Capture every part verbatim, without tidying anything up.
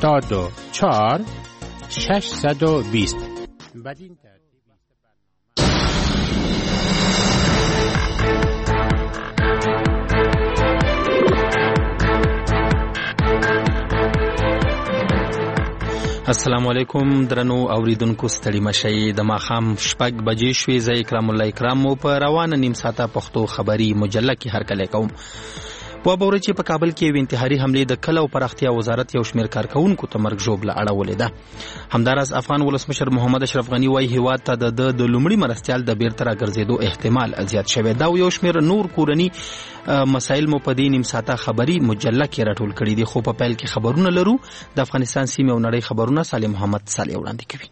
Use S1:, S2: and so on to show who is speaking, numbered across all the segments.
S1: هفتاد و چهار ششصد و بیست. بدین
S2: السلام علیکم درنو اوریدونکو ستړي مشئ د ماښام شپږ بجې شوې. زه اکرام الله اکرام مو په روانه نیم ساعته پښتو خبري مجله کې هرکلی کوم. په باور چې په کابل کې یو انتحاري حملې د کله او پراختیا وزارت یو شمېر کارکونکو ته مرګ ژوبله اړولې ده. همداراز افغان ولسمشر محمد اشرف غني وایي هیواد ته د د لومړي مرستیال د بیرته راګرځېدو احتمال زیات شوی دا او یو شمېر نور کورني مسایل مو په دې نیم ساعته خبري مجله کې راټول کړي دي. خو په پیل کې خبرونه لرو. د افغانستان سیمې او نړۍ خبرونه صالح محمد صالح وړاندې کوي.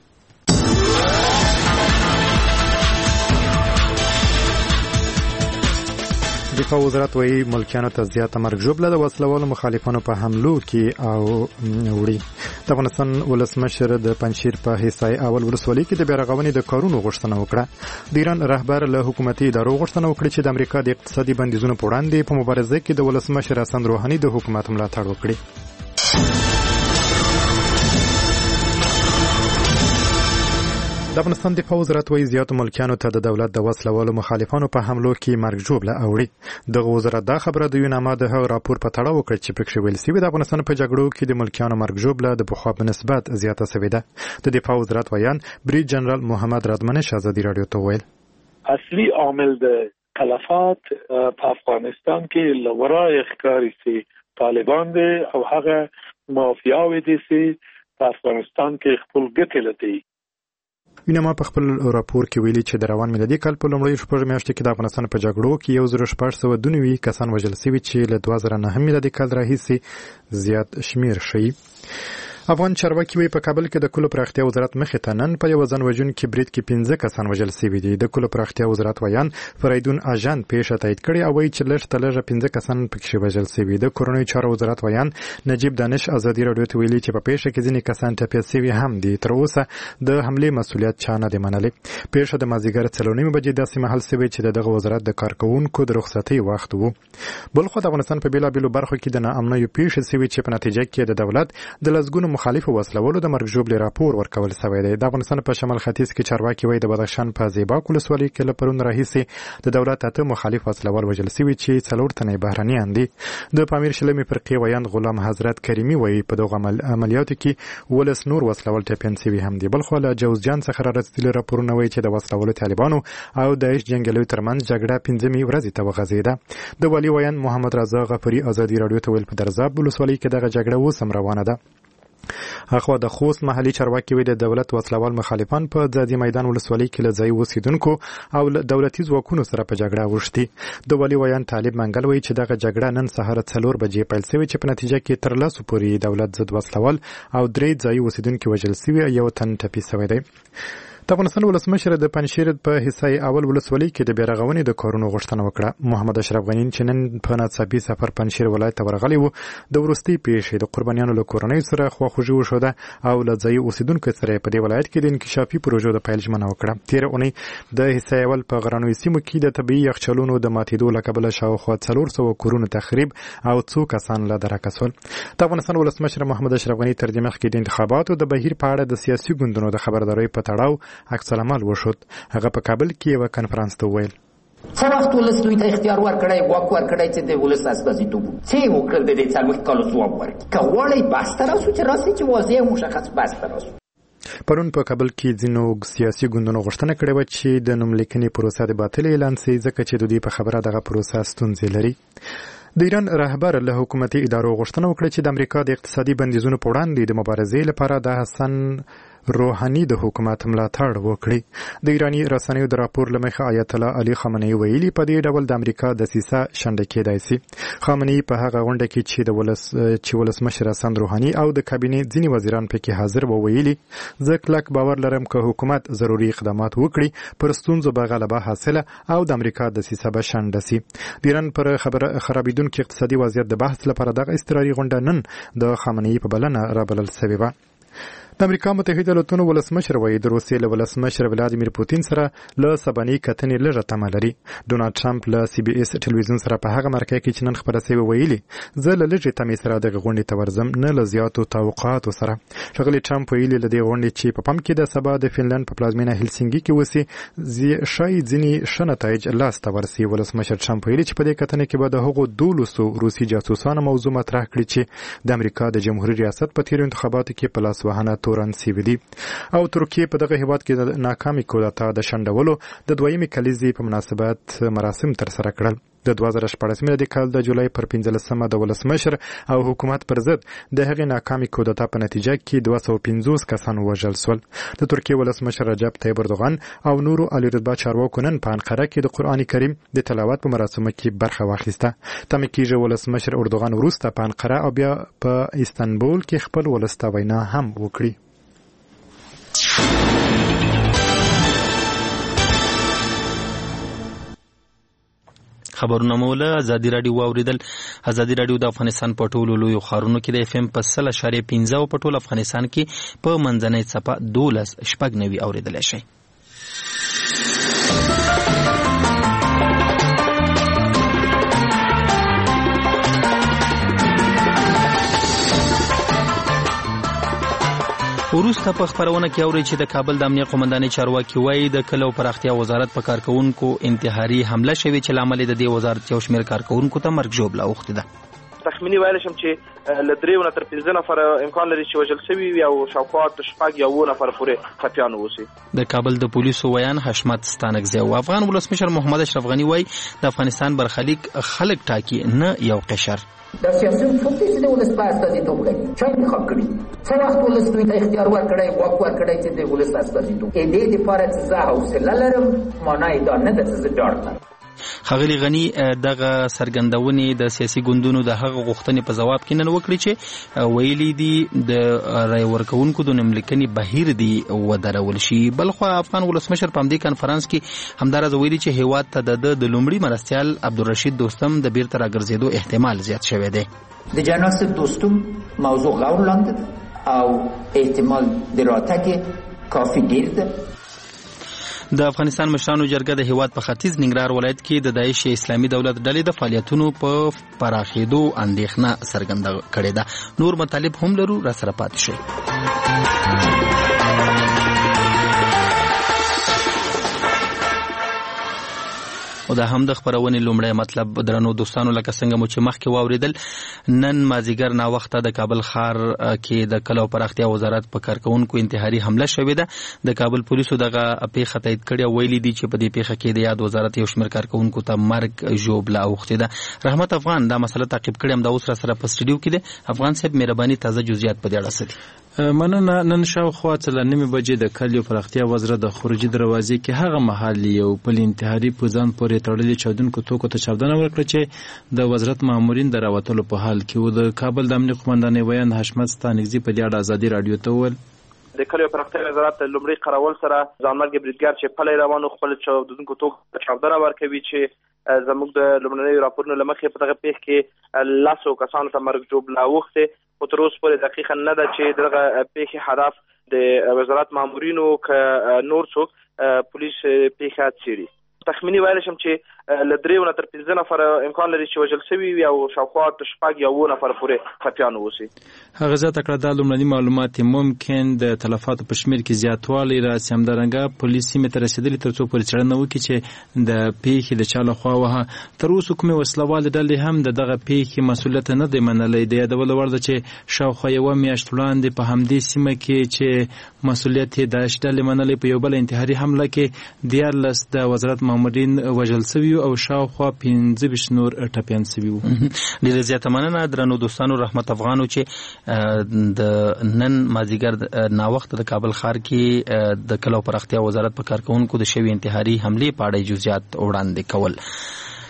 S3: دفاع وزارت وایي ملکیانو ته زیاته مرګ ژوبله د وسلوالو مخالفانو په حملو کې او وړي. د افغانستان ولسمشر د پنجشیر په حصای اول ولسوالۍ کې د بیارغونې د کارونو غوښتنه وکړه. د ایران رهبر له حکومتي ادارو غوښتنه وکړه چې د امریکا د اقتصادي بندیزونو په وړاندې په مبارزه کې د ولسمشر حسن روحاني د حکومت ملاتړ وکړي. د افغانستان دفاع وزارت وایي زیاتو ملکیانو ته د دولت د وسلوالو مخالفانو په حملو کې مرګ ژوبله اوړي. دغه وزارت دا خبره د یوناما د هغه راپور په تړاو وکړ چې پکې ویل شوي د افغانستان په جګړو کې د ملکیانو مرګ ژوبله د پخوا په نسبت زیاته شوې ده. د دفاع وزارت ویان بریج جنرال محمد رادمنش ازادي رادیو ته ویل
S4: اصلي عامل د تلفات په افغانستان کې لورای ښکاری سي طالبان دي او هغه مافیاوي دي سي په افغانستان کې خپل ګټې لټي.
S3: یوناما په خپل راپور کې ویلي چې د روان میلادي کال په لومړیو شپږ میاشتو کې د افغانستان په جګړو کې یو زر شپږ سوه دوه نوي کسان وژل شوي چې له دوه زره نهم میلادي کال راهیسې زیات شمیر شي. افغان چارواکي وایي په کابل کې د کلو پراختیا وزارت مخې ته نن په یو ځان وژونکي برید کې پنځه کسان وژل شوي دي. د کلو پراختیا وزارت ویان فریدون اجان پیښه تایید کړې او وایي چې لږ تر لږه پنځه کسان پکې وژل شوي. د کورنیو چارو وزارت ویان نجیب دانش ازادي رادیو ته ویلي چې په پیښه کې ځینې کسان ټپي شوي هم دي. تر اوسه د حملې مسؤلیت چا نه دی منلی. پیښه د مازدیګر څلور نیمې بجې داسې مهال شوې چې دغه وزارت د کارکوونکو د رخصتۍ وخت و. بلخو د افغانستان په بیلابیلو برخو کې د ناامنیو پیښې شوي چې په نتیجه کې د دولت د لسګونو مخالفو وسلوالو د مرګ ژوبلې راپور ورکول شوی دی. د افغانستان په شمال ختیځ کې چارواکي وایي د بدخشان په زیباک ولسوالۍ کې له پرون راهیسې د دولت اته مخالف وسلوال وژل شوي چې څلور تنه بهرنیان دي. د پامیر شلمې فرقې ویاند غلام حضرت کریمي وایي په دغه عملیاتو کې ولس نور وسلوال ټپیان شوي هم دي. بلخو له جوزجان څخه رارسېدلي راپورونه وایي چې د وسلوالو طالبانو او داعش جنګیالیو ترمنځ جګړه پنځمې ورځې ته وغځېده. د والي ویاند محمد رضا غفوري ازادي رادیو ته ویل په درزاب ولسوالۍ کې دغه جګړه اوس هم روانه ده. اخوا د خوست محلي چارواکي وی د دولت وسلوال مخالفان په ځاځي میدان ولسوالۍ کې له ځای اوسیدونکو او دولتي ځواکونو سره په جګړه وشتي. د والي ویان طالب منګل وی چې دغه جګړه نن سهار څلور بجې پیل شوې چې په نتیجه کې تر لسو پورې دولت ضد وسلوال او درې ځای اوسیدونکو وژل شوي یو تن ټپي شوی دی. د افغانستان ولسمشر د پنجشیر په حصای اول ولسوالۍ کې د بیارغونې د کارونو غوښتنه وکړه. محمد اشرف غني چې نن په ناڅاپي سفر پنجشیر ولایت ته ورغلی و د وروستۍ پیښې د قربانیانو له کورنۍ سره خواخوږي وښوده او له ځایي اوسیدونکو سره په دې ولایت کې د انکشافي پروژو د پیل ژمنه وکړه. تېره اونۍ د حصای اول په غرنیو سیمو کې د طبیعي یخچالونو د ماتېدو له کبله شاوخوا څلور سوه کورونو تخریب او څو کسان له درکه شول. د افغانستان ولسمشر محمد اشرف غني تر دې مخکې د انتخاباتو د بهیر په اړه د سیاسي ګوندونو د خبردارۍ په تړاو عکس العمل وشود. هغه په کابل کې یو کانفرنس ته ویل
S5: څه وخت ولس دوی ته اختیار ورکړی واک ورکړی چې د ولس استازیتوب څه یې وکړل د دې څلوېښت کالو ځواب ورکړي. که غواړئ بحث ته راسو چې راسئ چې واضح او مشخص بحث ته راسو.
S3: پرون په کابل کې ځینو سیاسي ګوندونو غوښتنه کړې وه چې د نوملیکنې پروسه د باطل اعلان شي ځکه چې د دوی په خبره دغه پروسه ستونزې لري. د ایران رهبر له حکومتي ادارو غوښتنه وکړه چې د امریکا د اقتصادي بندیزونو په وړاندې د مبارزې لپاره د حسن روحاني د حکومت ملاتړ وکړي. د ایرانی رسنیو د راپور له مخې آیت الله علي خامنه‌ای ویلي په دې ډول د امریکا دسیسه شنډه کېدای شي. خامنه‌ای په هغه غونډه کې چې د ولس چې ولسمشر حسن روحاني او د کابینې ځینې وزیران پکې حاضر وو ویلي زه کلک باور لرم که حکومت ضروري اقدامات وکړي پر ستونزو به غلبه حاصله او د امریکا دسیسه به شنډه شي. د ایران پر خبره خرابیدونکو اقتصادي وضعیت د بحث لپاره دغه اضطراري غونډه نن د خامنه‌ای په بلنه رابلل شوې وه. د امریکا متحده ایالاتونو ولسمشر وایي د روسیې له ولسمشر ولادیمیر پوتین سره له سباني کتنې لږه تمه لري. ډونالډ ټرمپ له سی بي اس ټلویزیون سره په هغه مرکه کې چې نن خبره شوې ویلي زه له لږې تمې سره دغه غونډې ته ورځم نه له زیاتو توقعاتو سره. ښاغلي ټرمپ ویلي له دې غونډې چې په پام کې د سبا د فنلند په پلازمینه هلسینګي کې وسي شاید ځینې ښه نتایج لاسته ورسي. ولسمشر ټرمپ ویلي چې په دې کتنې کې به د هغو دولسو روسي جاسوسانو موضوع مطرح کړي چې د امریکا د جمهوریت ریاست په تیرو انتخاباتو کې په لاس وهنه تورن سوي دي. او ترکیه په دغه هیواد کې د ناکامي کودتا د شنډولو د دویمې کلیزې په مناسبت مراسم تر سره کړل. د دوه زره شپاړس میلادي کال د جولای پر پنځلسمه د ولسمشر او حکومت پر ضد د هغې ناکامي کودتا په نتیجه کې دوه سوه پنځوس کسان ووژل شول. د ترکیه ولسمشر رجب طیب اردوغان او نورو عالیرتبه چارواکو نن په انقره کې د قرآن کریم د تلاوت په مراسمو کې برخه واخیسته. تمه کېږي ولسمشر اردوغان وروسته په انقره او بیا په استانبول کې خپل ولس ته وینا هم وکړي.
S2: خبرونه مولا ازادي رادیو واوریدل. ازادي رادیو د افغانستان په ټولو لویو ښارونو کې د اف ام په سل اشاریه پنځه او په ټول افغانستان کې په منځنۍ څپه دولس شپږ نوي اوریدلی شي. وروسته په خبرونه کې اوري چې د کابل د امنیت قومندانۍ چارواکي وایي د کلو پراختیا وزارت په کارکونکو انتحاري حمله شوې چې لامل د دې وزارت یو شمېر کارکونکو ته مرګ ژوبله اوښتې ده.
S6: تخمینی ویل شم چې له دریو نه تر پنځه نفره امکان لري چې وژل شوي وي او شاوخوا شپږ یا اووه نفره پورې خفیان واوسي.
S2: د کابل د پولیسو ویان حشمت ستانکزی او افغان ولسمشر محمد اشرف غني وایي د افغانستان برخلیک خلک ټاکي نه یو قشر.
S5: در سیاسی اصول کې چې د ولس په استازیتوب کوي چا انتخاب کړي څه وخت ولس دوی ته اختیار ورکړی واک ورکړی چې د ولس استازیتوب د دې لپاره چې زه حوصله لرم معنی دا نه ده چې زه ډاډ لرم.
S2: ښاغلي غني دغه څرګندونې د سیاسي ګوندونو د هغه غوښتنې په ځواب کې نن وکړي چې ویلي دي د رای ورکوونکو د نوملیکنې بهیر دی ودرول شي. بلخوا افغان ولسمشر په همدې کنفرانس کې همداراز ویلي چې هیواد ته د د لومړي مرستیال عبدالرشید دوستم د بیرته راګرځېدو احتمال زیات شوی دی.
S5: د جناب دوستم موضوع غور لاندې او احتمال د راتګ کافي ډیر ده.
S2: د افغانستان مشرانو جرګه د هیواد په ختیځ ننګرهار ولایت کې د داعش اسلامي دولت ډلې د فعالیتونو په پراخېدو اندېښنه څرګنده کړې ده. نور مطالب هم لرو، را سره پاتې شئ. او دا هم د خبرونې لومړی مطلب درنو دوستانو لکه څنګه مو چې مخکې واوریدل نن مازیګر ناوخته د کابل ښار کې د کلو پراختیا وزارت په کارکونکو انتحاري حمله شوې ده. د کابل پولیسو دغه پیښه تایید کړې او ویلي دي چې په دې پیښه کې د یاد وزارت یو شمېر کارکونکو ته مرګ ژوبله اوښتې ده. رحمت افغان دا مسله تعقیب کړې هم دا اوس را سره په سټډیو کې دی. افغان صاحب مهرباني تازه جزئیات په دې اړه څه دي؟
S7: مننه. نن شاوخوا څلور نیمې بجې د کلیو پراختیا وزارت د خروجي دروازې کې هغه مهال یو پل انتحاري په ځان پورې تړلي چاودونکو توکو ته چاودنه ورکړه چې د وزارت مامورین د راوتلو په حال کې و. د کابل د امنیت قومندانۍ ویان حشمت ستانکزي په دې اړه ازادي رادیو ته وویل
S6: د کلیو پراختیا وزارت لومړی قراول سره ځانمرګي بریدګر چې پلی روانو خپل چاودونکو توکو ته چاودنه ورکوي چې زموږ د لومړنیو راپورونو له مخې په دغه پیښه کې لسو کسانو ته مرګ ژوبله اوښتې. خو تر اوسه پورې دقیقا نه ده چې دغه پیښې هدف د وزارت مامورینو که نور څوک پولیس پیښه څېړي. تخمینی ویل شم چې له دریو نه تر پنځه نفره امکان لري چې وژل شوي وي او شاوخوا شپږ یا اووه نفره پورې خفیان واوسي.
S7: هغه زیاته کړه دا لومړني معلومات ممکن د تلفاتو په شمېر کې زیاتوالی راسي. همدارنګه پولیس سیمې ته رسېدلي تر څو پورې څېړنه وکړي چې د پیښې د چا لخوا وه. تر اوسه کومې وسلوالې ډلې هم د دغه پیښې مسؤلیت نه دی منلی. د یادولو وړ ده چې شاوخوا یوه میاشت وړاندې په همدې سیمه کې چې مسؤلیت یې داعش ډلې منلی په یو بل انتحاري حمله کې دیارلس د وزارت مامورین وژل شوي او شاوخوا پنځه ویشت نور ټپیان شوي وو.
S2: ډېره زیاته مننه درنو دوستانو. رحمت افغانو چې د نن مازیګر ناوخته د کابل ښار کې د کلو پراختیا وزارت په کارکونکو د شوي انتحاري حملې په اړه جزئیات وړاندې کول.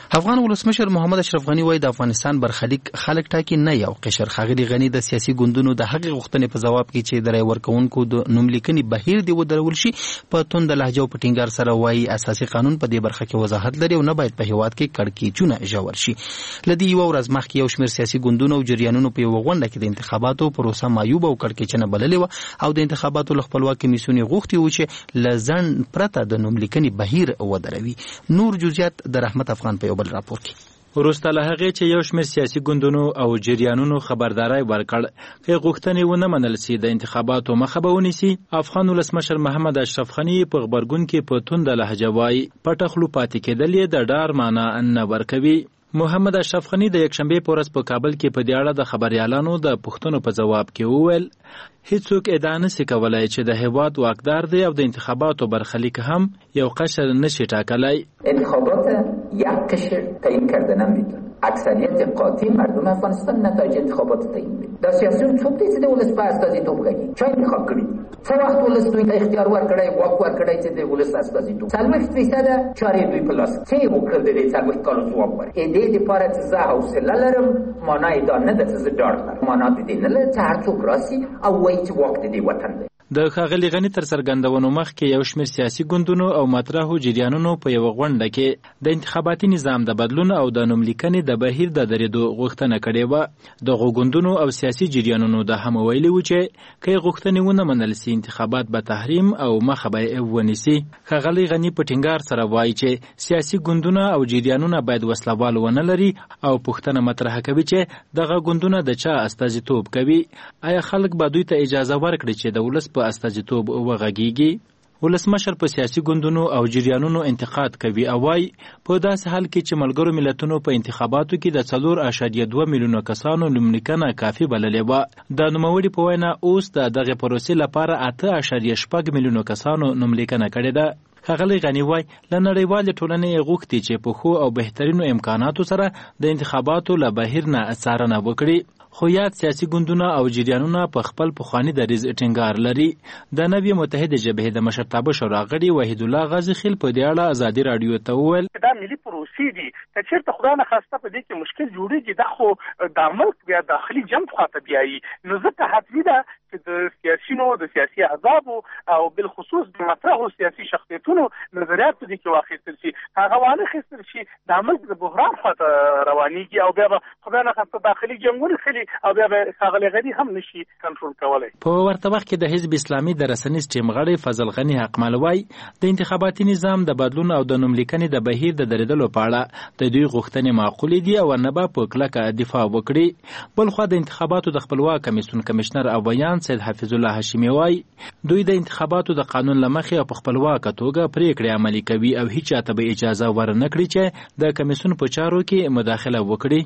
S2: افغان ولسمشر محمد اشرف غنی وایي د افغانستان برخلیک خلک ټاکي نه یو قشر. ښاغلي غنی د سیاسي ګوندونو د هغې غوښتنې په ځواب کې چې د رای ورکوونکو د نوملیکنې بهیر دې ودرول شي په تونده لهجه او په ټینګار سره وایي اساسي قانون په دې برخه کې وضاحت لري او نه باید په هیواد کې کړکېچونه ژور شي. له دې یوه ورځ مخکې یو شمېر سیاسي ګوندونو او جریانونو په یوه غونډه کې د انتخاباتو پروسه معیوبه او کړکېچنه بللې وه او د انتخاباتو له خپلواک کمیسیون یې غوښتي وو چې له ځنډ پرته د نوملیکنې بهیر ودروي. نور جزئیات د رحمت افغان په یو بل راپور کې.
S7: وروسته له هغې چې یو شمېر سیاسي ګوندونو او جریانونو خبرداری ورکړ که غوښتنې ونه منل سي د انتخاباتو مخه به ونیسي، افغان ولسمشر محمد اشرف غني په غبرګون کې په تونده لهجه وایي پټه خوله پاتې کېدل یې د ډار معنا نه ورکوي. محمد اشرف غني د یکشنبې په ورځ په کابل کې په دې اړه د خبریالانو د پوښتنو په ځواب کې وویل هیڅوک ادعا نشي کولای چې د هیواد واکدار دی او د انتخاباتو برخلیک هم یو قشر نشي ټاکلی.
S5: انتخابات یک قشر تعیین کرده نمیتونه. اکثریت قاطع مردم افغانستان نتایج انتخابات تعیین میده. در سیاسی څوک دی چې د ولس په استازیتوب کوي؟ چا انتخاب کړي؟ څه وخت ولس دوی ته اختیار ورکړی، واک ورکړی چې د ولس استازیتوب څلوېښت فیصده چارې دوی په لاس څه یې وکړل د دې څلوېښت کالو ځواب ورکړي. دې دپاره چې زه حوصله لرم معنا یې دا نه ده چې زه ډاډ لرم. معنا د دې نه لري چې هر څوک راسي او وایي چې واک د دې وطن دی.
S7: د ښاغلي غني تر څرګندونو مخکې یو شمېر سیاسي ګوندونو او مطرحو جریانونو په یوه غونډه کې د انتخاباتي نظام د بدلون او د نوملیکنې د بهیر د درېدو غوښتنه کړې وه. دغو ګوندونو او سیاسي جریانونو دا هم ویلي وو چې که یې غوښتنې ونه منل سي انتخابات به تحریم او مخه به یې ونیسي. ښاغلي غني په ټینګار سره وایي چې سیاسي ګوندونه او جریانونه باید وسلوال ونه لري او پوښتنه مطرح کوي چې دغه ګوندونه د چا استازیتوب کوي. آیا خلک به دوی ته اجازه ورکړي چې د ولس په استازیتوب وغږیږي؟ ولسمشر په سیاسي ګوندونو او جریانونو انتقاد کوي او وايي په داسې حال کې چې ملګرو ملتونو په انتخاباتو کې د څلور اعشاریه دوه میلیونه کسانو نوملیکنه کافي بللې وه. د نوموړي په وینا اوس د دغې پروسې لپاره اته اعشاریه شپږ میلیونه کسانو نوملیکنه کړې ده. ښاغلی غني وایي له نړیوالې ټولنې یې غوښتي چې په ښو او بهترینو امکاناتو سره د انتخاباتو له بهیر نه څارنه وکړي. خو یاد سیاسي ګوندونه او جریانونه په خپل پخواني دریځ ټینګار لري. د نوې متحده جبهې د مشرتابه شورا غړي وحید الله غازي خیل په دې اړه ازادي راډیو ته وویل
S8: دا ملي پروسې دي که چېرته خدای نخواسته په دې کې مشکل جوړېږي دا خو د ملک بیا داخلي جنګ خواته بیایي، نو ځکه حتمي ده چې د سیاسینو د سیاسي احزابو او بالخصوص د مطرحو سیاسي شخصیتونو نظریات په دې کې واخیستل شي، هغه وانخیستل شي دا ملک د بحران خواته روانېږي او بیا به خدای نخواسته داخلي جنګونه خلي او بیا به ښاغلی غني هم نشي کنټرول کولی.
S7: په ورته وخت کې د حزب اسلامي د رسنیز ټیم غړی فضل غني حقمل وایي د انتخاباتي نظام د بدلون او د نوملیکنې د بهیر د درېدلو په اړه د دوی غوښتنې معقولې دي او نه به په کلکه دفاع وکړي. بلخوا د انتخاباتو د خپلواک کمیسیون کمشنر او بیان سید حفیظ الله هاشمي وایي دوی د انتخاباتو د قانون له مخې او په خپلواکه توګه پریکړې عملي کوي او هیچ چاته به اجازه ورنه کړي چې د کمیسیون په چارو کې مداخله وکړي.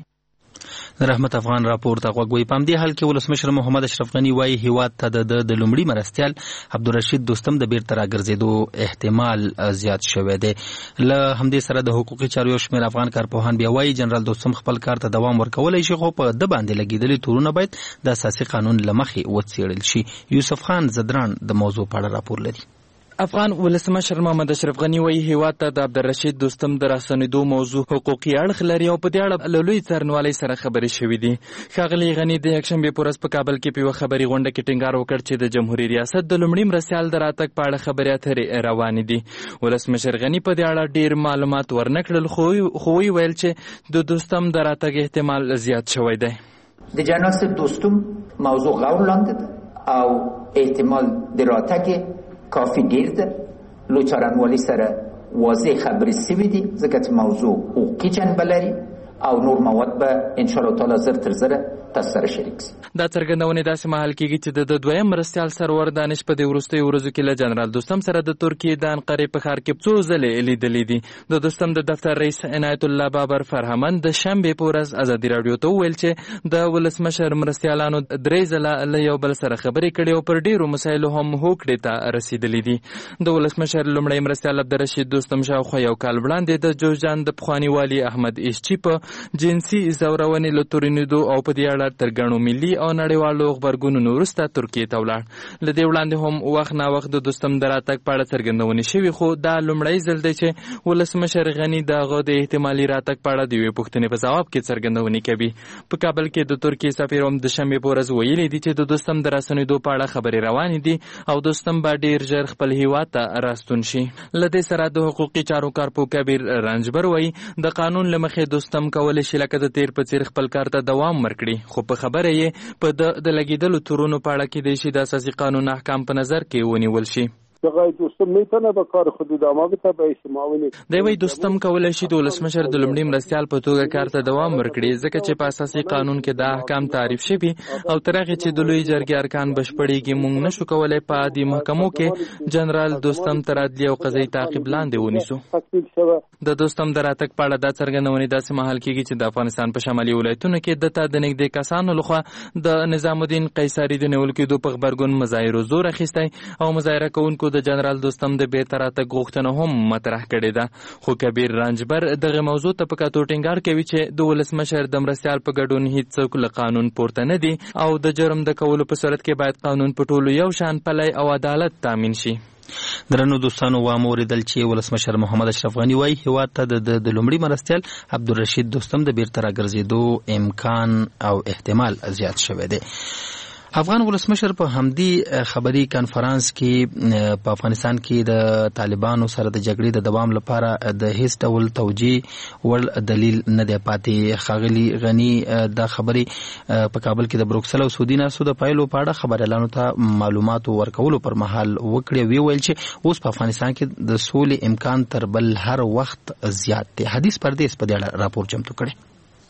S2: رحمت افغان راپور ته غوږ وي. په همدې حال کې ولسمشر محمد اشرف غني وایي هیواد ته د د لومړي مرستیال عبدالرشید دوستم د بیرته راګرځېدو احتمال زیات شوی دی. له همدې سره د حقوقي چارو یو شمېر افغان کارپوهان بیا وایي جنرال دوستم خپل کار ته دوام ورکولی شي خو په ده باندې لګېدلي تورونه باید د اساسي قانون له مخې وڅېړل شي. یوسف خان زدران د موضوع په اړه راپور لري.
S9: افغان ولسمشر محمد اشرف غني وایي هیواد ته د عبدالرشید دوستم د راستنېدو موضوع حقوقي اړخ لري او په دې اړه له لوی څارنوالۍ سره خبرې شوې دي. ښاغلي غني د یکشنبې په ورځ په کابل کې په یوه خبري غونډه کې ټینګار وکړ چې د جمهوري ریاست د لومړي مرستیال د راتګ په اړه خبرې اترې روانې دي. ولسمشر غني په دې اړه ډېر معلومات ورنه کړل خو ویل چې د دوستم د راتګ احتمال زیات شوی دی.
S5: د جناب دوستم موضوع غور لاندې ده او احتمال د راتګ کافی ډیر ده. لو څارنوالۍ سره واضح خبرې سوي دي ځکه چې موضوع حقوقي جنبه لري او نور مواد به ان شاء الله تعالی زر تر زره تاسو سره شریک سي.
S9: دا څرګندونې داسې مهال کېږي چې د دویم مرستیال سرور دانش په دې وروستیو ورځو کې له جنرال دوستم سره د ترکیې د انقرې په ښار کې څو ځلې لیدلي دي. د دوستم د دفتر رئیس عنایت الله بابر فرهمند د شنبې په ورځ ازادي راډیو ته وویل چې د ولسمشر مرستیالانو درې ځله له یو بل سره خبرې کړې او پر ډېرو مسایلو هم هوکړې ته رسېدلي دي. د ولسمشر لومړی مرستیال عبدالرشید دوستم شاوخوا یو کال وړاندې د جوزجان د پخواني والي احمد ایشچي په جنسي ځورونې له تورنېدو او په دې اړه تر ګڼو ملي او نړیوالو غبرګونونو وروسته ترکیې ته ولاړ. له دې وړاندې هم وخت ناوخت د دوستم د راتګ په اړه څرګندونې شوې، خو دا لومړی ځل دی چې ولسمشر غني د هغه د احتمالي راتګ په اړه د یوې پوښتنې په ځواب کې څرګندونې کوي. په کابل کې د ترکیې سفیر هم د شنبې په ورځ ویلي دي چې د دوستم د راستنېدو په اړه خبرې روانې دي او دوستم به ډېر ژر خپل هیواد ته راستون شي. له دې سره د حقوقي چارو کارپوه کبیر رنجبر وایي د قانون له مخې دوستم کولی شي لکه د تیر په څیر خپل کار ته دوام ورکړي، خو په خبره یې په د لګېدلو تورونو په اړه کېدای شي د اساسي قانون احکام په نظر کې ونیول شي. دی وایي دوستم کولی شي د ولسمشر د لومړي مرستیال په توګه کار ته دوام ورکړي، ځکه چې په اساسي قانون کې دا احکام تعریف شوي او تر هغې چې د لوی جرګې ارکان بشپړېږي موږ نشو کولی په عادي محکمو کې جنرال دوستم تر عدلي او قضایي تعقیب لاندې ونیسو. د دوستم د راتګ په اړه دا څرګندونې داسې مهال کېږي چې د افغانستان په شمالي ولایتونو کې دته د نږدې کسانو لخوا د نظام الدین قیصري د نیول کېدو په غبرګون مظاهرو زور اخیستی او مظاهره کوونکو د جنرال دوستم د بیرته راتګ غوښتنه هم مطرح کړې ده. خو کبیر رنجبر دغه موضوع ته په کتو ټینګار کوي چې د ولسمشر د مرستیال په ګډون هیڅ څوک له قانون پورته نه دي او د جرم د کولو په صورت کې باید قانون په ټولو یو شان پلی او عدالت تامین شي.
S2: درنو دوستانو وام اوریدل چې ولسمشر محمد اشرف غني وایي هیواد ته د لومړي مرستیال عبدالرشید دوستم د بیرته راګرځېدو امکان او احتمال زیات شوی دی. افغان ولسمشر په همدی خبري کانفرنس کې په افغانستان کې د طالبانو سره د جګړې د دوام لپاره د هیڅ ډول توجیه ول دلیل نه دی پاتې. ښاغلي غني دا خبري په کابل کې د بروکسل او سعودي ناستو د پایلو په اړه خبريالانو ته معلومات ورکولو پر مهال وکړي. وی ویل چې اوس په افغانستان کې د سولې امکان تر بل هر وخت زیات دی. حدیث پردیس په دې اړه راپور چمتو کړی.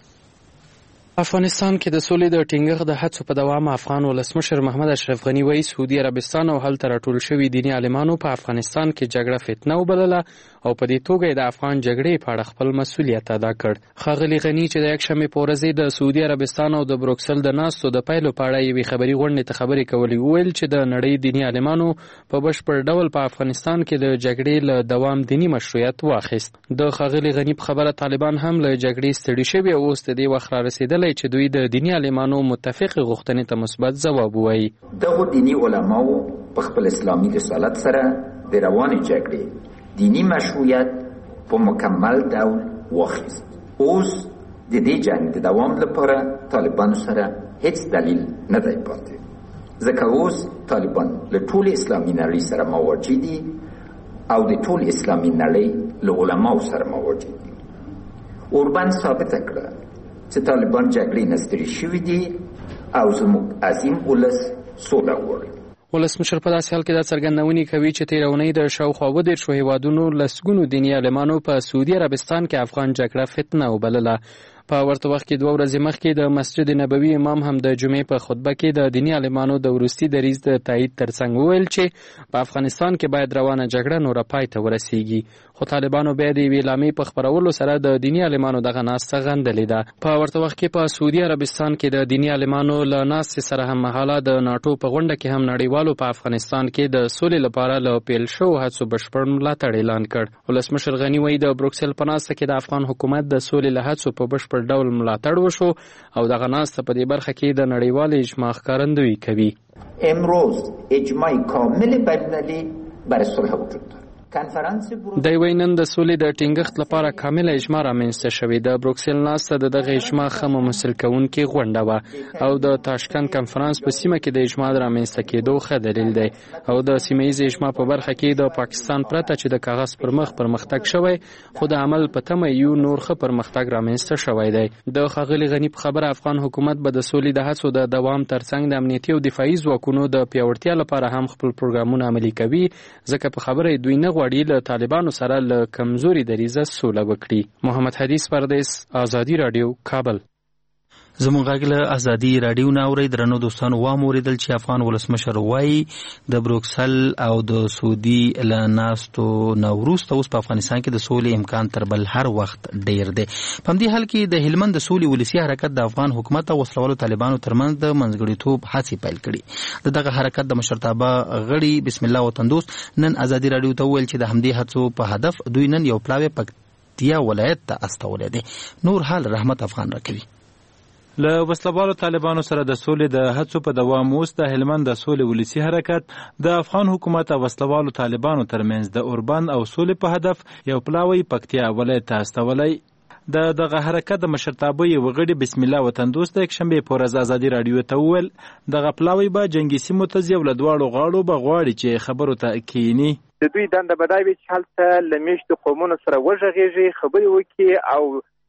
S10: افغانستان کې د سولې د ټینګښت د هڅو په دوام افغان ولسمشر محمد اشرف غني وایي سعودي عربستان او هلته راټول شوي دیني عالمانو په افغانستان کې جګړه فتنه وبلله او په دې توګه د افغان جګړې په اړه خپل مسؤلیت ادا کړ. ښاغلي غني چې د یکشنبې په ورځ د سعودي عربستان او د بروکسل د ناستو د پایلو په اړه یوې خبري غونډې ته خبرې کولې وویل چې د نړۍ دیني عالمانو په بشپړ ډول په افغانستان کې د جګړې له دوام دیني مشروعیت واخیست. د ښاغلي غني په خبره طالبان هم له جګړې ستړي شوي او اوس د دې وخت را رسېدلی چې دوی د دیني عالمانو متفق غوښتنې ته مثبت ځواب ووایي.
S5: دغه دیني علماو په خپل اسلامي رسالت سره د روانې جګړې دینی مشروعیت په مکمل ډول واخیست. اوس د دې جنګ د دوام لپاره طالبانو سره هیڅ دلیل نه دی پاتې، ځکه اوس طالبان له ټول اسلامي نړۍ سره مواجه دي او د ټول اسلامي نړۍ له علماو سره مواجه دي. اوربان ثابته کړه چې طالبان جګړې نه ستړي شوي دي او زموږ عظیم ولس سوله غواړي.
S10: ولسمشر په داسې حال کې دا څرګندونې کوي چې تېره اونۍ د شاوخوا اووه دېرشو هېوادونو لسګونو دیني عالمانو په سعودي عربستان کې افغان جګړه فتنه وبلله. په ورته وخت کې دوه ورځې مخکې د مسجد نبوي امام هم د جمعې په خطبه کې د دیني عالمانو د وروستي دریځ د تایید ترڅنګ وویل چې په افغانستان کې باید روانه جګړه نوره پای ته ورسیږي. خو طالبانو بیا د یوې اعلامیې په خپرولو سره د دیني عالمانو دغه ناسته غندلې ده. په ورته وخت کې په سعودي عربستان کې د دیني عالمانو له ناستې سره هم مهاله د ناټو په غونډه کې هم نړیوالو په افغانستان کې د سولې لپاره له پیل شوو هڅو بشپړ ملاتړ اعلان کړ. ولسمشر غني وایي د بروکسل په ناسته کې د افغان حکومت د سولې له هڅو په بشپړ ډول ملاتړ وشو او دغه ناسته په دې برخه کې د نړیوال اجماع ښکارندویي کوي.
S5: امروز اجماع کامل بین‌المللي بر صلح وجود دارد.
S10: دی وایي نن د سولې د ټینګښت لپاره کامله اجماع رامنځته شوې ده. بروکسل ناسته د دغه اجماع ښه ممثل کوونکې غونډه وه او د تاشکند کنفرانس په سیمه کې د اجماع د رامنځته کېدو ښه دلیل دی او د سیمه ییز اجماع په برخه کې د پاکستان پرته چې د کاغذ پر مخ پرمختګ شوی خو د عمل په تمه یو نور ښه پرمختګ رامنځته شوی دی. د ښاغلي غني په خبره افغان حکومت به د سولې د هڅو د دوام ترڅنګ د امنیتي او دفاعي ځواکونو د پیاوړتیا لپاره هم خپل پروګرامونه عملي کوي، ځکه په خبره دوی نه غواړي له طالبانو سره له کمزوري دریځه سوله وکړي. محمد حدیث پردیس، آزادي رادیو، کابل.
S2: زموږ غږ له ازادي راډیو نه اورئ. درنو دوستانو وام اوریدل چې افغان ولسمشر وایي د بروکسل او د سعودي له ناستو نه وروسته اوس په افغانستان کې د سولې امکان تر بل هر وخت ډیر دی. په همدې حال کې د هلمند د سولې ولسي حرکت د افغان حکومت او وسلوالو طالبانو ترمنځ د منځګړیتوب هڅې پیل کړي. د دغه حرکت د مشرتابه غړي بسم الله وطندوس نن ازادي راډیو ته وویل چې د همدې هڅو په هدف دوی نن یو پلاوی پکتیا ولایت ته استولې دي. نور حال رحمت افغان راکوي.
S7: له وسلوالو طالبانو سره د سولې د هڅو په دوام اوس د هلمند د سولې ولسی حرکت د افغان حکومت او وسلوالو طالبانو ترمنځ د اوربند او سولې په هدف یو پلاوی پکتیا ولایت ته استولی. د دغه حرکت د مشرتابه یو غړي بسم الله وطن دوست د یکشنبه په ورځ ازادي رادیو ته وویل دغه پلاوی به جنگي سیمو ته ځي ولدواړو غاړو به غواړي چې خبرو ته کینی.
S11: د دوی دنده بدای وی چې هلته لمیشت قومونو سره وژغېږي خبري وکي او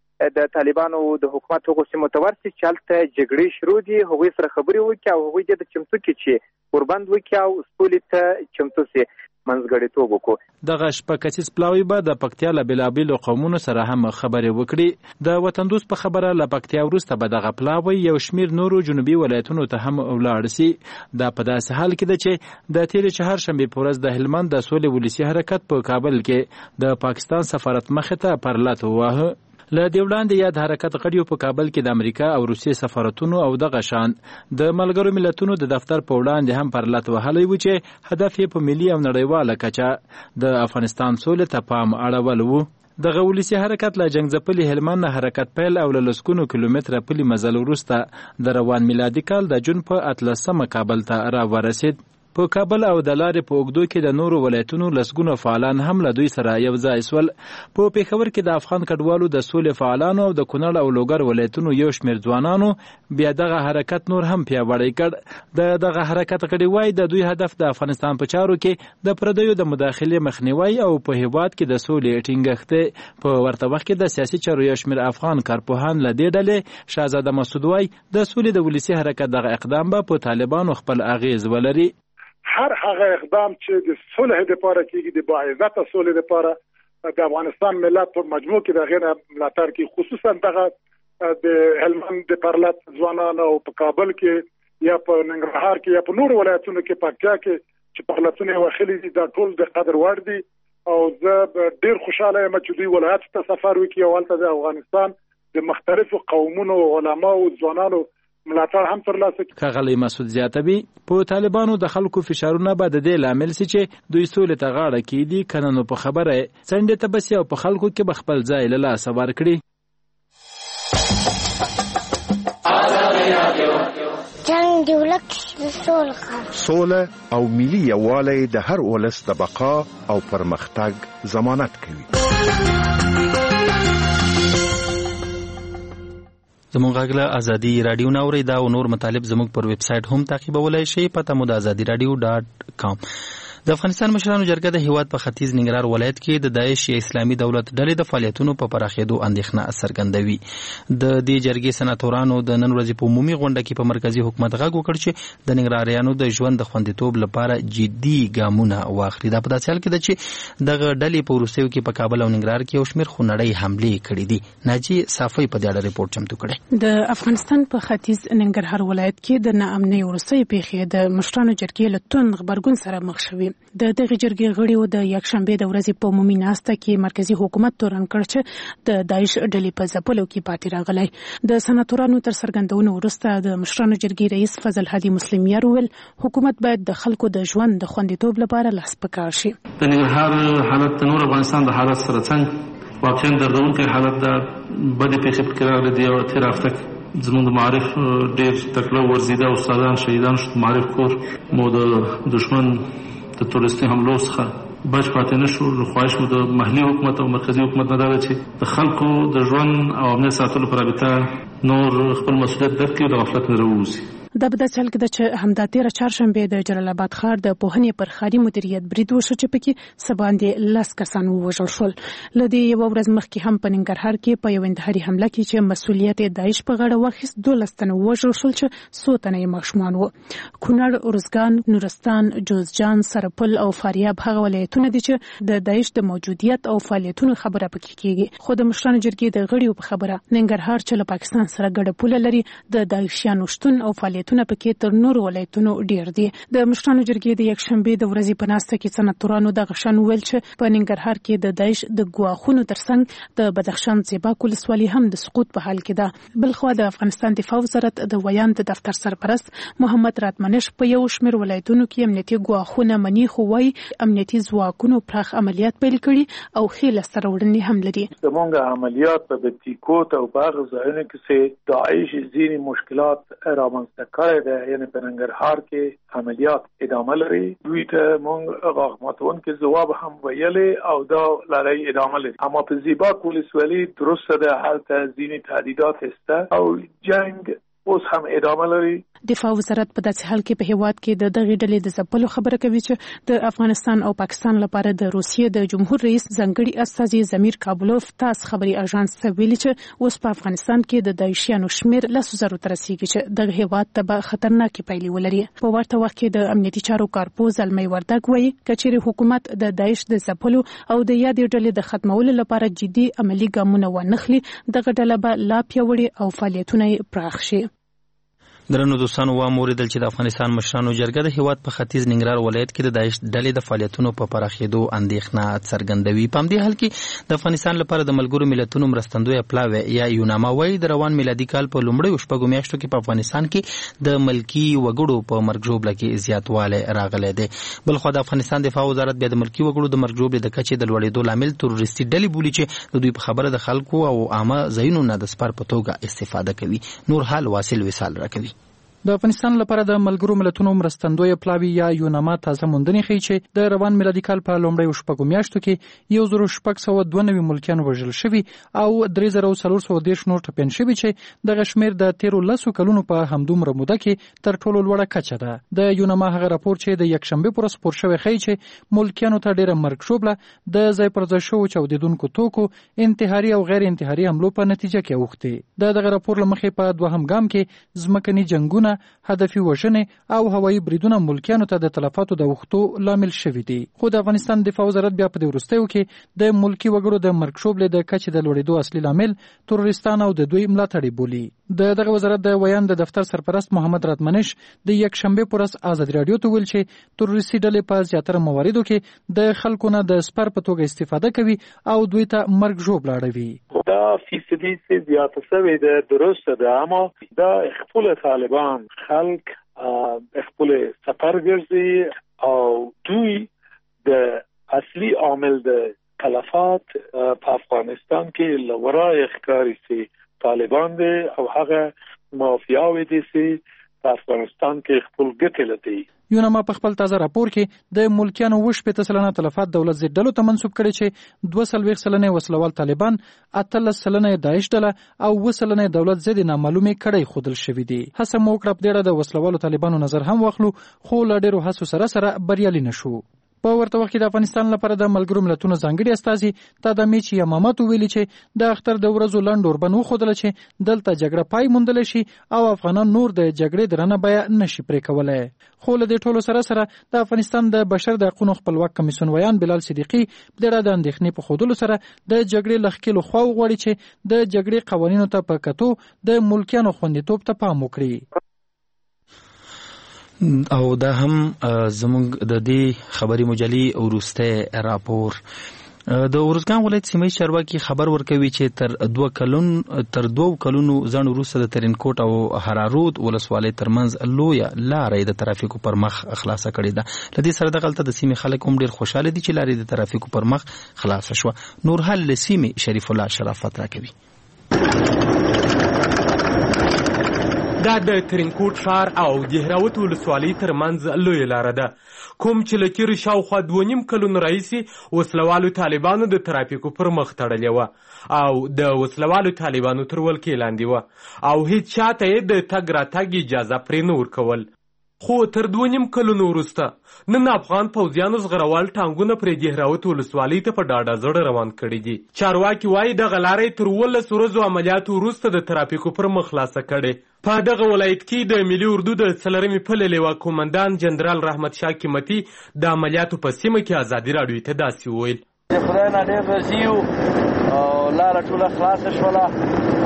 S11: د طالبانو د حکومت هغو سیمو ته ورسي چې هلته جګړې شروع دي هغوی سره خبرې وکړي او هغوی دې د چمتو کې چې وربند وکړي او سولې ته چمتو سي منځګړیتوب وکړو.
S7: دغه شپه کسیز پلاوی به د پکتیا له بېلابېلو قومونو سره هم خبرې وکړي. د وطن دوست په خبره له پکتیا وروسته به دغه پلاوی یو شمېر نورو جنوبي ولایتونو ته هم ولاړ سي. دا په داسې حال کې ده چې د تېرې چهارشنبې په ورځ د هلمند د سولې ولسي حرکت په کابل کې د پاکستان سفارت مخې ته پرلت وواهه. له دې وړاندې یاد حرکت غړیو په کابل کې د امریکا او روسیې سفارتونو او دغه شان د ملګرو ملتونو د دفتر په وړاندې هم پرلت وهلی و چې هدف یې په ملي او نړیواله کچه د افغانستان سولې ته پام اړول و. دغه ولسي حرکت له جنګ ځپلي هلمند حرکت پیل او له لسګونو کیلومتره پلي مزل وروسته د روان میلادي کال د جون په اتلسمه کابل ته راورسېد. په کابل او د لارې په اوږدو کې د نورو ولایتونو لسګونه فعالان هم له دوی سره یو ځای سول. په پېښور کې د افغان کډوالو د سولې فعالانو او د کونړ او لوګر ولایتونو یو شمېر ځوانانو بیا دغه حرکت نور هم پیاوړی کړ. د دغه حرکت غړي وایي د دوی هدف د افغانستان په چارو کې د پردیو د مداخلې مخنیوی او په هېواد کې د سولې ټینګښت دی. په ورته وخت کې د سیاسي چارو یو شمېر افغان کارپوهان له دې ډلې شهزاده مسعود وایي د سولې د ولسي حرکت دغه اقدام به په طالبانو خپل اغیز ولري.
S12: هر هغه اقدام چې د صلح لپاره کیږي د باعزته صلح لپاره د افغانستان ملت په مجموع کې د غیر ملاتړ کې خصوصا دغه د هلمند د پرلت ځوانانو او په کابل کې یا په ننګرهار کې یا په نور ولایتونو کې پکتیا کې چې پرلتونه وخلي دي دا ټول د قدر وړ دي او زه ډیر خوشاله یم چې دوی ولایت ته سفر وکړي او هلته د افغانستان د مختلفو قومونو علماو او ځوانانو ملاتړ هم ترلاسه کړي.
S7: ښاغلی مسعود زیاتوي په طالبانو د خلکو فشارونه به د دې لامل سي چې دوی سولې ته غاړه کیدي کنه نو په خبره څنډې ته بس یو په خلکو کې به خپل ځای له لاسه ورکړي.
S13: جنگ د ولک د سولې
S14: سوله او ملي یووالی د هر ولس د بقا او پرمختګ ضمانت کوي.
S2: زموږ غږ له ازادي رادیو نه اورئ. دا او نور مطالب زموږ پر ویب سایټ هم تعقیبولی شئ. پته مو د ازادي رادیو ډاټ کام. د افغانستان مشرانو جرګه د هیواد په ختیځ ننګرهار ولایت کې د داعش یا اسلامي دولت ډلې د فعالیتونو په پراخېدو اندېښنه څرګندوي. د دې جرګې سناتورانو د نن ورځې په عمومي غونډه کې په مرکزي حکومت غږ وکړ چې د ننګرهاریانو د ژوند د خوندیتوب لپاره جدي ګامونه واخلي. دا په داسې حال کې ده چې دغه ډلې په وروستیو کې په کابل او ننګرهار کې یو شمېر خونړۍ حملې کړي دي. ناجي صافی په دې اړه ریپورټ چمتو کړی.
S15: د افغانستان په ختیځ ننګرهار ولایت کې د ناامنۍ وروستۍ پیښې د مشرانو جرګې له توند غبرګون سره مخ شوې. د دغه جرګې غړیو د یکشنبې د ورځې په عمومي ناسته کې مرکزی حکومت تورن کړ چې د داعش ډلې په ځپلو کې پاتې راغلی. د سناتورانو تر څرګندونو وروسته د مشرانو جرګې رئیس فضل هادي مسلمیار وویل حکومت باید د خلکو د ژوند د خوندیتوب لپاره لاس په کار شي.
S16: د ننګرهار حالت د نور افغانستان د حالت سره څنګه واقعا دردونکی حالت د بدې پیښې پکې راغلي دي او تېره هفته کې زموږ د معارف ډېر تکړه ورزیده استادان شهیدان شو. معارف کور مو د دشمن د تورستي حملو څخه بچ پاتې نه شو. خواهش مو د محلي حکومت او مرکزي حکومت نه دا ده چې د خلکو د ژوند او امنیت ساتلو په رابطه نور خپل مسؤلیت درک کړي او د غفلت نه راووځي.
S15: دا په داسې حال کې ده چې همدا تېره چهارشنبې د جلال آباد ښار د پوهنې پر ښاري مدیریت برید وشو چې پکې څه باندې لس کسان ووژل شول. له دې یوه ورځ مخکې هم په ننګرهار کې په یوه انتحاري حمله کې چې مسؤلیت یې داعش په غاړه واخیست دولس تنه ووژل شول چې څو تنه یې ماشومان وو. کونړ، ارزګان، نورستان، جوزجان، سرپل او فاریاب هغه ولایتونه دي چې د داعش د موجودیت او فعالیتونو خبره پکې کېږي. خو د مشرانو جرګې د غړیو په خبره ننګرهار چې له پاکستان سره ګډه پوله لري د داعشیانو شتون او فعالیت فعالیتونه پکې تر نورو ولایتونو ډیر دي. د مشرانو جرګې د یکشنبه د ورځې په ناسته کې سناتورانو د غشن ویل چې په ننګرهار کې د داعش د ګواښونو ترڅنګ د بدخشان زیباک ولسوالي هم د سقوط په حال کې ده. بلخوا د افغانستان دفاع وزارت د ویان د دفتر سرپرست محمد راتمنش په یو شمېر ولایتونو کې امنیتي ګواښونه مني، خو وايي امنیتي ځواکونو پراخ عملیات پیل کړي او ښې لاسته راوړنې هم لري.
S4: زموږ عملیات په بتیکوت او باغ ځایونو کې داعش ځینې مشکلات رامنځته کړي دي، یعنی په ننګرهار کې عملیات ادامه لري. دوی ته موږ غاښ ماتونکي ځواب هم ویلې او دا لړۍ ادامه لري. اما په زیباک ولسوالي درسته ده، هلته ځینې تهدیدات شته او جنگ اوس هم ادامه لري.
S15: دفاع وزارت په داسې حال کې په هیواد کې د دغې ډلې د ځپلو خبره کوي چې د افغانستان او پاکستان لپاره د روسیې د جمهور رئیس ځانګړي استازي زمیر کابلوف تاس خبري اژانس ته ویلي چې اوس په افغانستان کې د داعشیانو شمیر لسو زرو ته رسیږي چې دغه هیواد ته به خطرناکې پایلې ولري. په ورته وخت کې د امنیتي چارو کارپوز زلمی وردګ وایي کچېرې حکومت د داعش د ځپلو او د یادې ډلې د ختمولو لپاره جدي عملی ګامونه وانخلي، دغه ډله به لا پیاوړې او فعالیتونه پراخ شي.
S2: درنو دوستانو، واوریدل چې د افغانستان مشرانو جرګه د هیواد په ختیځ ننګرهار ولایت کې د داعش ډلې د فعالیتونو په پراخېدو اندېښنه څرګندوي. په همدې حال کې د افغانستان لپاره د ملګرو ملتونو مرستندویه پلاوی یا یوناما وايي د روان میلادي کال په لومړیو شپږو میاشتو کې په افغانستان کې د ملکي وګړو په مرګ ژوبله کې زیاتوالی راغلی دی. بلخوا د افغانستان دفاع وزارت بیا د ملکي وګړو د مرګ ژوبلې د کچې د لوړېدو لامل تروریستي ډلې بولي چې د دوی په خبره د خلکو او عامه ځایونو نه د سپر په توګه استفاده کوي. نور حال واصل وصال راکوي.
S17: د افغانستان لپاره د ملګرو ملتونو مرستندویه پلاوی یا یوناما تازه موندنې ښیي چې د روان میلادي کال په لومړیو شپږو میاشتو کې یو زرو شپږ سوه دوه نوي ملکیان وژل شوي او درې زره څلور سوه دېرش نور ټپیان شوي چې دغه شمېر د تېرو لسو کلونو په همدومره موده کې تر ټولو لوړه کچه ده. د یوناما هغه راپور چې د یکشنبې پر ورځ خپور شوی ښیي چې ملکیانو ته ډېره مرګ ژوبله د ځای پر ځای شوو چاودېدونکو توکو، انتحاري او غیر انتحاري حملو په نتیجه کې اوښتې. د دغه راپور له مخې په دوهم ګام کې ځمکني جنګونه، هدفي وژنې او هوایي بریدونه ملکیانو ته د تلفاتو د اوښتو لامل شوي دي. خو د افغانستان دفاع وزارت بیا په دې وروستیو کې د ملکي وګړو د مرګ ژوبلې د کچې د لوړېدو اصلي لامل تروریستان او د دوی ملاتړي بولي. د دغه وزارت د ویان د دفتر سرپرست محمد راتمنش د یکشنبې پر ورځ ازادي راډیو ته ویل چې تروریستي ډلې په زیاتره مواردو کې د خلکو نه د سپر په توګه استفاده کوي او دوی ته مرګ ژوبله اړوي.
S4: دا فیصدي څه زیاته شوې ده، درسته ده، اما دا خپل طالبان خلک خپل سفر ګرځي او دوی د اصلي عامل د تلفات په افغانستان کې لورای ښکاري سي طالبان دي او هغه مافیاوي دي سي په افغانستان کې خپل ګټې لري.
S17: یوناما په خپل تازه راپور کې د ملکیانو اووه شپېته سلنه تلفات دولت ضد ډلو ته منسوب کړي چې دوه څلوېښت سلنه وسلوال طالبان، اتلس سلنه داعش ډله او اووه سلنه دولت ضد نامعلومې کړۍ ښودل شوي دي. هڅه مو وکړه په دې اړه د وسلوالو طالبانو نظر هم واخلو، خو له ډېرو هڅو سره سره بریالي نه شو. په ورته وخت کې د افغانستان لپاره د ملګرو ملتونو ځانګړي استازي تادمیچ یمامت ویلي چې د اختر د ورځو لنډ اوربن وښودله چې دلته جګړه پای موندلی شي او افغانان نور د جګړې درنه بیه نشي پرې کولی. خو له دې ټولو سره سره د افغانستان د بشر د حقونو خپلواک کمیسیون ویان بلال صدیقي په دې اړه د اندېښنې په ښودلو سره د جګړې له ښکېلو خواو غواړي چې د جګړې قوانینو ته په کتو د ملکیانو خوندیتوب ته پام وکړي.
S2: او دا هم زموږ د دې خبري مجلې وروستی راپور. د ورزګان ولایت سیمه چارواکي خبر ورکوي چې تر دوه کلون تر دوه کلونو ځان وروسته د ترینکوټ او هرارود ولسوالۍ ترمنځ لویه لارې د ترافیکو پر مخ خلاصه کړې ده. له دې سره دغلته د سیمې خلک هم ډېر خوشحاله دي چې لارې د ترافیکو پر مخ خلاصه شوه. نور حال له سیمې شریف الله شرافت راکوي.
S18: دا د ترینکوټ ښار او دهراوت ولسوالۍ ترمنځ لویه لاره ده، کوم چې له تېرو شاوخوا دوه نیم کلونو راهیسې وسلوالو طالبانو د ترافیکو پر مخ تړلې وه او د وسلوالو طالبانو تر ولکې لاندې وه او هیڅ چاته یې د تګ راتګ اجازه پرې نه ورکول. خو تر دوه نیم کلونو وروسته نن افغان پوځیانو زغروال ټانګونه پرې دهراوت ولسوالۍ ته په ډاډه زړه روان کړي دي. چارواکي وایي دغه لاره یې تر اوولس ورځو عملیاتو وروسته د ترافیکو پر مخ خلاصه کړې. په دغه ولایت کې د ملي اردو د څلرمې پلې لیوا کومندان جنرال رحمت شاه قیمتي د عملیاتو په سیمه کې ازادي راډیو ته داسې وویل:
S19: د خدای نه ډېر راضي یو او لاره ټوله خلاصه شوله او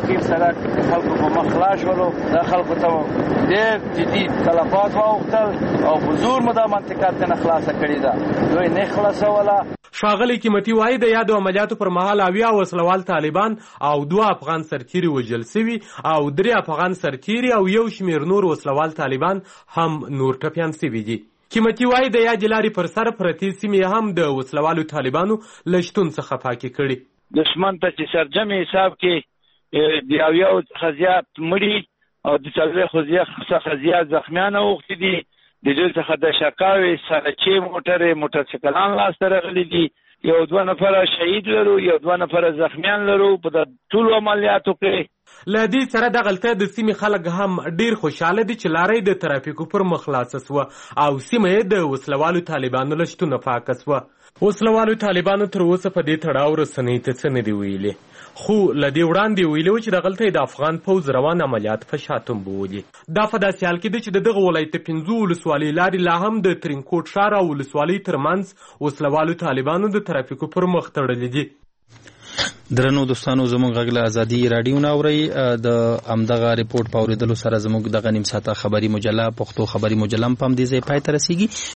S19: مستقیم سړک د خلکو په مخ خلاص شولو. دا خلکو ته ډېر جدي تلفات واوښتل او په زور مو دا منطقه ترنه خلاصه کړې ده، دوی نه خلاصوله.
S18: ښاغلی قیمتي وایي د یادو عملیاتو پر مهال اویا وسلوال طالبان او دوه افغان سرتیري وژل سوي او درې افغان سرتیري او یو شمېر نور وسلوال طالبان هم نور ټپیان سوي دي. قیمتي وایي د یادې لارې پر سر پرتې سیمې هم د وسلوالو طالبانو له شتون څخه پاکې کړي.
S20: دښمن ته چې سرجمې حساب کې د اویاو څخه زیات مړي او د څلوېښتو څخه زیات زخمیان اوښتي دي. د دوی څخه د شکاوې سرچې موټرې موټرسایکلان لاسته راغلي دي. یو دوه نفره شهید لرو، یو دوه نفره زخمیان لرو په د ټولو عملیاتو کې.
S18: له دې سره دغلته د سیمې خلک هم ډیر خوشحاله دي چې لارۍ د ترافیکو پر مخ خلاصه سوه او سیمه یې د وسلوالو طالبانو له شتونه پاکه سوه. وسلوالو طالبانو تر اوسه په دې تړاو رسنۍ ته څه نه دي ویلي، خو له دې وړاندې ویلي وو چې دغلته د افغان پوځ روان عملیات په شاتم بولي. دا په داسې حال کې دی چې د دغه ولایت پنځو ولسوالۍ لارې لا هم د ترینکوټ ښار او ولسوالۍ ترمنځ وسلوالو طالبانو د ترافیکو پر مخ تړلي دي.
S2: درنو دوستانو، زموږ غږ له ازادي راډیو نه اورئ. د همدغه ریپورټ په اورېدلو سره زموږ دغه نیم ساعته خبري مجله پښتو خبري مجله هم په همدې ځای پای ته رسیږي.